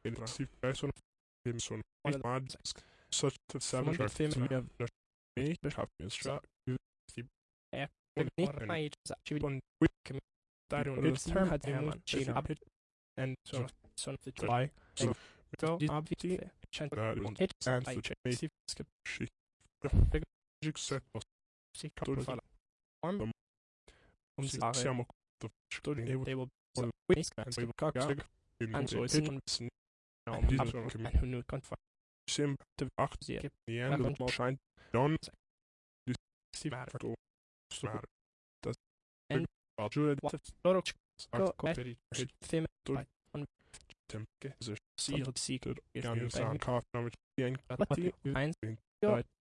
Initiativperson som such to seven and son July go obviously siamo they will and so it's nu kan sim te acht the end of shine don das en Jude lot theme temke so see